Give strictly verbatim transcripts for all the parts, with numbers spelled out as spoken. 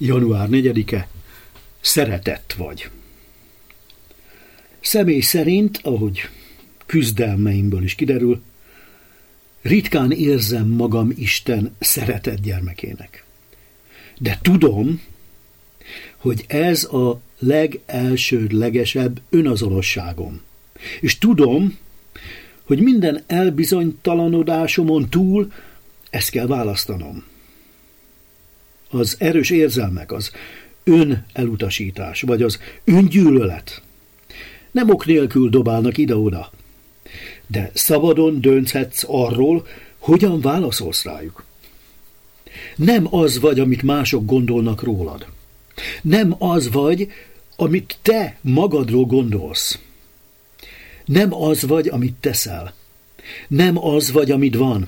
január negyedike, szeretett vagy. Személy szerint, ahogy küzdelmeimből is kiderül, ritkán érzem magam Isten szeretett gyermekének. De tudom, hogy ez a legelsődlegesebb önazonosságom. És tudom, hogy minden elbizonytalanodásomon túl ezt kell választanom. Az erős érzelmek, az önelutasítás, vagy az öngyűlölet nem ok nélkül dobálnak ide-oda, de szabadon dönthetsz arról, hogyan válaszolsz rájuk. Nem az vagy, amit mások gondolnak rólad. Nem az vagy, amit te magadról gondolsz. Nem az vagy, amit teszel. Nem az vagy, amit van.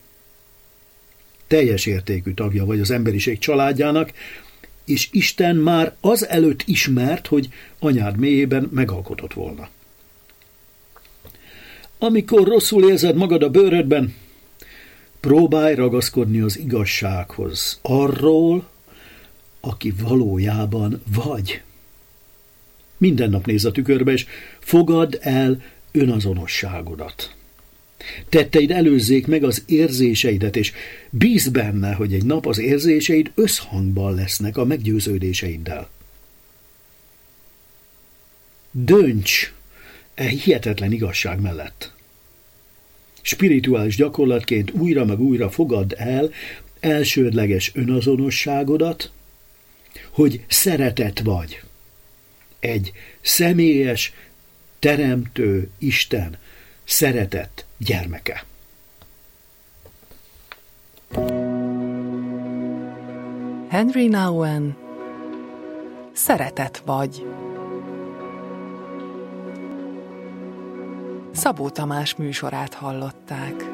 Teljes értékű tagja vagy az emberiség családjának, és Isten már az előtt ismert, hogy anyád mélyében megalkotott volna. Amikor rosszul érzed magad a bőrödben, próbálj ragaszkodni az igazsághoz, arról, aki valójában vagy. Minden nap nézz a tükörbe, és fogadd el önazonosságodat. Tetteid előzzék meg az érzéseidet, és bízz benne, hogy egy nap az érzéseid összhangban lesznek a meggyőződéseiddel. Dönts e hihetetlen igazság mellett. Spirituális gyakorlatként újra meg újra fogadd el elsődleges önazonosságodat, hogy szeretett vagy. Egy személyes, teremtő Isten szeretett gyermeke. Henry Nouwen, szeretett vagy. Szabó Tamás műsorát hallották.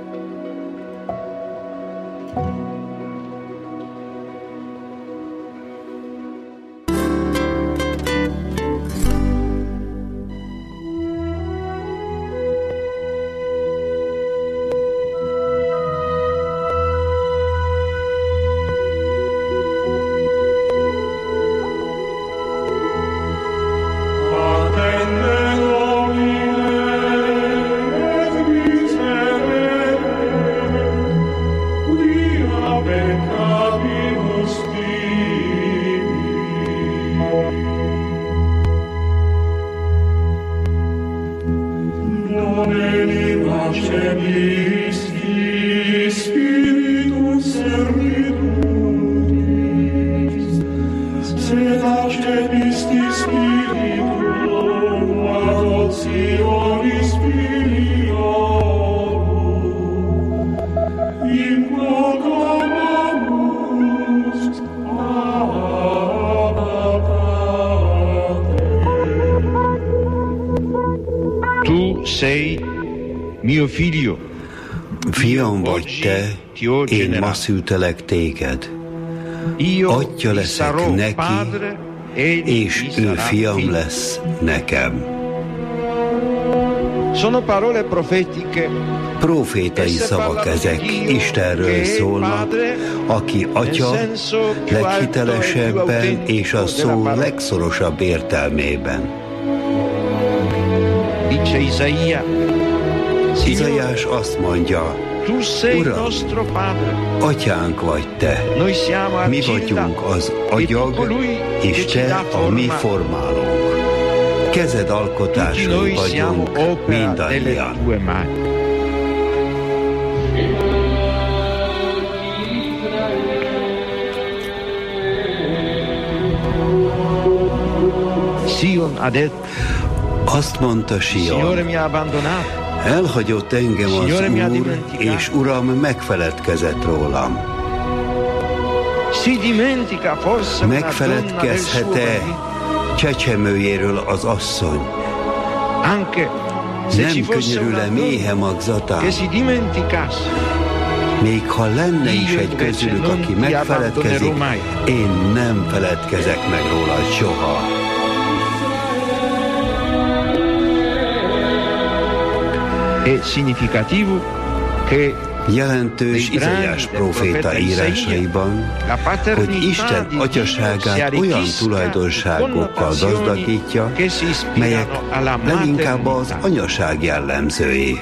Fiam vagy te, én ma szültelek téged. Atya leszek neki, és ő fiam lesz nekem. Profétai szavak ezek, Istenről szólnak, aki Atya leghitelesebben és a szó legszorosabb értelmében. Izaiás azt mondja, Uram, atyánk vagy te, mi vagyunk az agyag, és te a mi formálónk. Kezed alkotásai vagyunk mindannyian. Azt mondta Sion, elhagyott engem az Úr, és Uram megfeledkezett rólam. Megfeledkezhet-e csecsemőjéről az asszony? Nem könyörül-e méhe magzatán? Még ha lenne is egy közülük, aki megfeledkezik, én nem feledkezek meg róla soha. Jelentős Izaiás próféta írásaiban, hogy Isten atyaságát olyan tulajdonságokkal gazdagítja, melyek leginkább az anyaság jellemzői.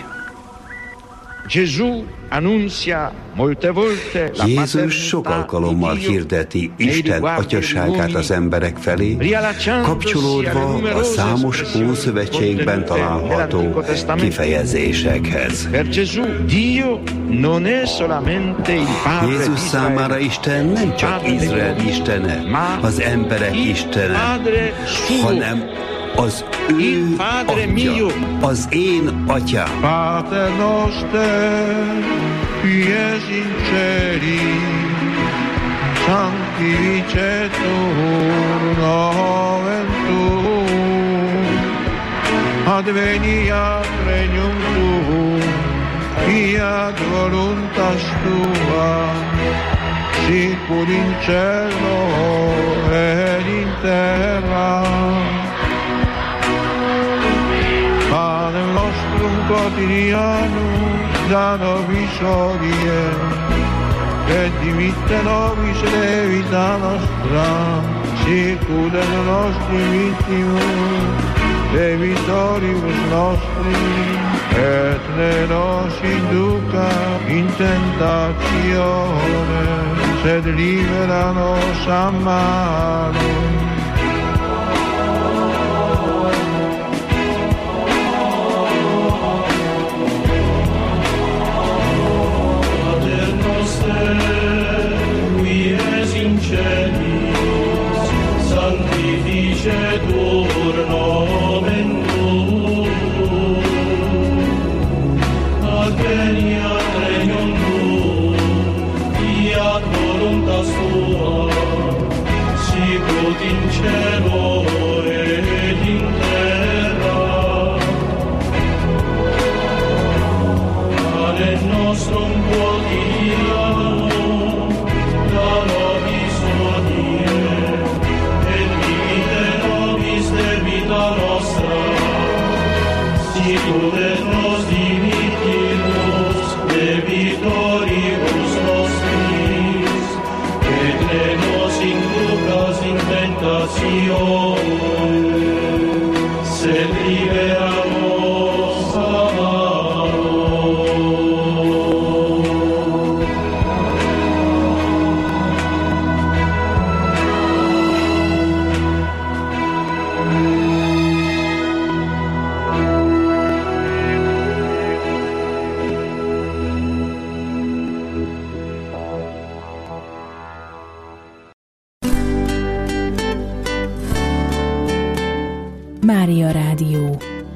Jézus sok alkalommal hirdeti Isten atyaságát az emberek felé, kapcsolódva a számos Ószövetségben található kifejezésekhez. Jézus számára Isten nem csak Izrael istene, az emberek istene, hanem az ő atya, az én atyám. Pater noster, qui es in celi, sanctificetur nomen tuum, adveniat regnum tuum, fiat voluntas tua, sicur in cielo et in terra. Panem nostrum quotidianum da nobis hodie, et dimitte nobis debita nostra, sicur et nostri vittimus debitoribus nostri, et ne nos induca in tentatione, sed libera nos a malo. Sanctificetur nomen tuum, adveniat regnum tuum, fiat voluntas tua, sicut in cielo et in terra. Panem nostrum quotidianum da nobis hodie, debita nostra, sicur et nos dimittimus debitoribus nostris, et ne nos inducas in tentatione, sed libera nos a malo. Mária Rádió.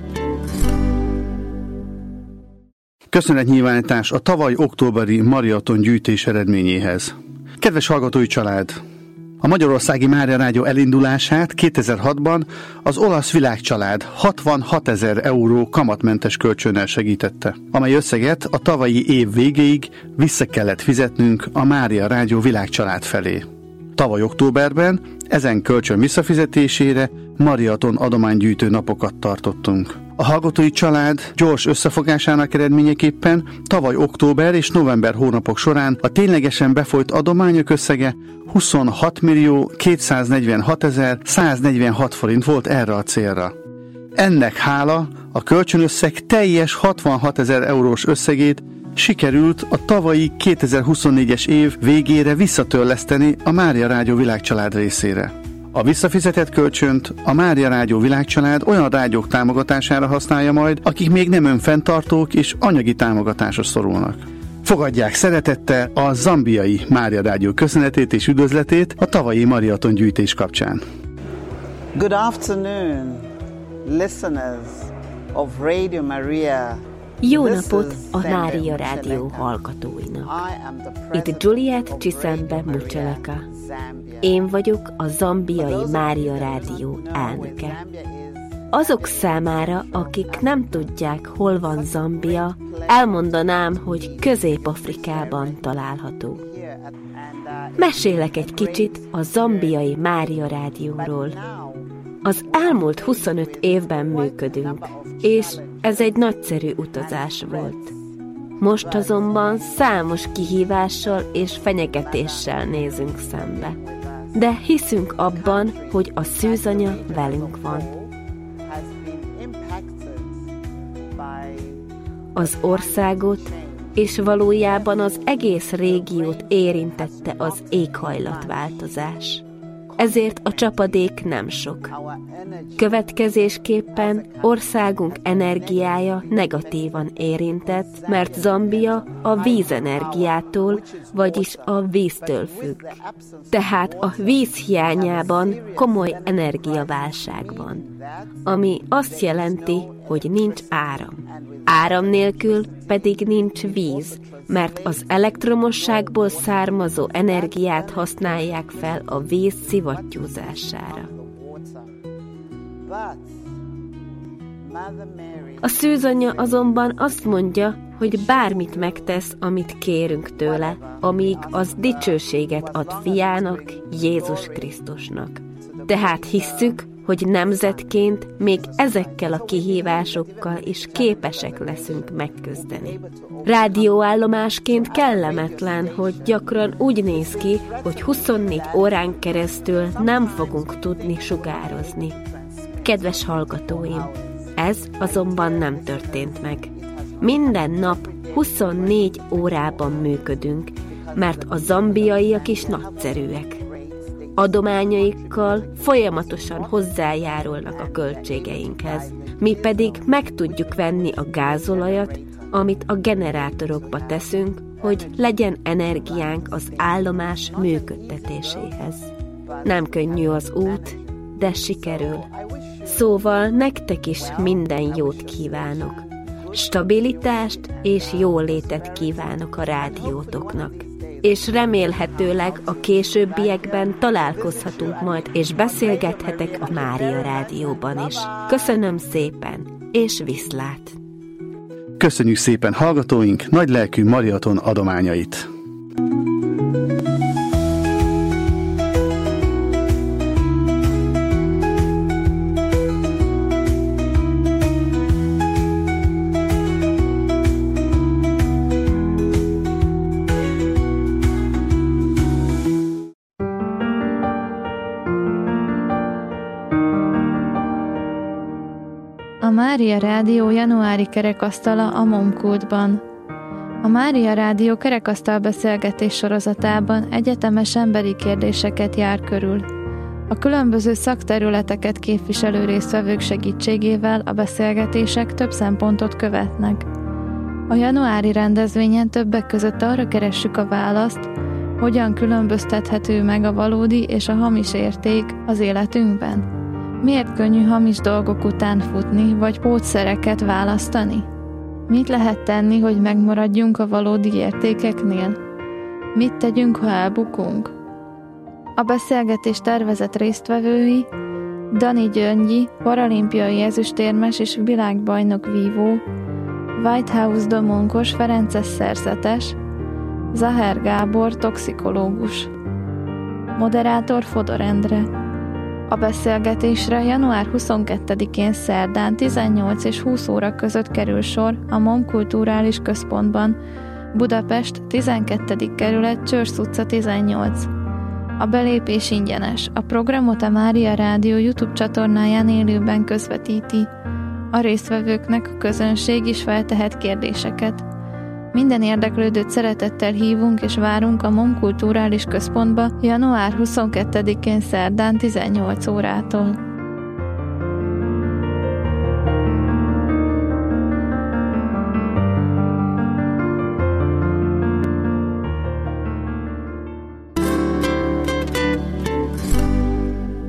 Köszönetnyilvánítás a tavaly októberi maraton gyűjtés eredményéhez. Kedves hallgatói család! A Magyarországi Mária Rádió elindulását kétezer-hatban az olasz világcsalád hatvanhatezer euró kamatmentes kölcsönnel segítette, amely összeget a tavalyi év végéig vissza kellett fizetnünk a Mária Rádió világcsalád felé. Tavaly októberben ezen kölcsön visszafizetésére maraton adománygyűjtő napokat tartottunk. A hallgatói család gyors összefogásának eredményeképpen tavaly október és november hónapok során a ténylegesen befolyt adományok összege huszonhat millió kétszáznegyvenhatezer száznegyvenhat forint volt erre a célra. Ennek hála a kölcsönösszeg teljes hatvanhatezer eurós összegét sikerült a tavalyi kétezer-huszonnégyes év végére visszatörleszteni a Mária Rádió világcsalád részére. A visszafizetett kölcsönt a Mária Rádió világcsalád olyan rádiók támogatására használja majd, akik még nem önfenntartók és anyagi támogatásra szorulnak. Fogadják szeretettel a zambiai Mária Rádió köszönetét és üdvözletét a tavalyi maraton gyűjtés kapcsán. Good afternoon, listeners of Radio Maria. Jó napot a Mária Rádió hallgatóinak. Itt Juliet Csiszembe Mucseleka. Én vagyok a zambiai Mária Rádió elnöke. Azok számára, akik nem tudják, hol van Zambia, elmondanám, hogy Közép-Afrikában található. Mesélek egy kicsit a zambiai Mária Rádióról. Az elmúlt huszonöt évben működünk, és ez egy nagyszerű utazás volt. Most azonban számos kihívással és fenyegetéssel nézünk szembe. De hiszünk abban, hogy a szűzanya velünk van. Az országot és valójában az egész régiót érintette az éghajlatváltozás. Ezért a csapadék nem sok. Következésképpen országunk energiája negatívan érintett, mert Zambia a vízenergiától, vagyis a víztől függ. Tehát a víz hiányában komoly energiaválság van, ami azt jelenti, hogy nincs áram. Áram nélkül pedig nincs víz, mert az elektromosságból származó energiát használják fel a víz szivattyúzására. A szűzanya azonban azt mondja, hogy bármit megtesz, amit kérünk tőle, amíg az dicsőséget ad fiának, Jézus Krisztusnak. Tehát hisszük, hogy nemzetként még ezekkel a kihívásokkal is képesek leszünk megküzdeni. Rádióállomásként kellemetlen, hogy gyakran úgy néz ki, hogy huszonnégy órán keresztül nem fogunk tudni sugározni. Kedves hallgatóim, ez azonban nem történt meg. Minden nap huszonnégy órában működünk, mert a zambiaiak is nagyszerűek. Adományaikkal folyamatosan hozzájárulnak a költségeinkhez. Mi pedig meg tudjuk venni a gázolajat, amit a generátorokba teszünk, hogy legyen energiánk az állomás működtetéséhez. Nem könnyű az út, de sikerül. Szóval nektek is minden jót kívánok. Stabilitást és jólétet kívánok a rádiótoknak. És remélhetőleg a későbbiekben találkozhatunk majd, és beszélgethetek a Mária Rádióban is. Köszönöm szépen, és viszlát! Köszönjük szépen hallgatóink nagylelkű Mariaton adományait! A Mária Rádió januári kerekasztala a Momkultban. A Mária Rádió kerekasztal beszélgetés sorozatában egyetemes emberi kérdéseket jár körül. A különböző szakterületeket képviselő résztvevők segítségével a beszélgetések több szempontot követnek. A januári rendezvényen többek között arra keressük a választ, hogyan különböztethető meg a valódi és a hamis érték az életünkben. Miért könnyű hamis dolgok után futni, vagy pótszereket választani? Mit lehet tenni, hogy megmaradjunk a valódi értékeknél? Mit tegyünk, ha elbukunk? A beszélgetés tervezett résztvevői Dani Gyöngyi, paralimpiai ezüstérmes és világbajnok vívó, Whitehouse Domonkos Ferences szerzetes, Zaher Gábor toxikológus. Moderátor Fodor Endre. A beszélgetésre január huszonkettedikén szerdán tizennyolc és húsz óra között kerül sor a MOM Kulturális Központban, Budapest, tizenkettedik kerület, Csörsz utca tizennyolc. A belépés ingyenes. A programot a Mária Rádió YouTube csatornáján élőben közvetíti. A résztvevőknek a közönség is feltehet kérdéseket. Minden érdeklődőt szeretettel hívunk és várunk a MOM Kulturális Központba január huszonkettedikén szerdán tizennyolc órától.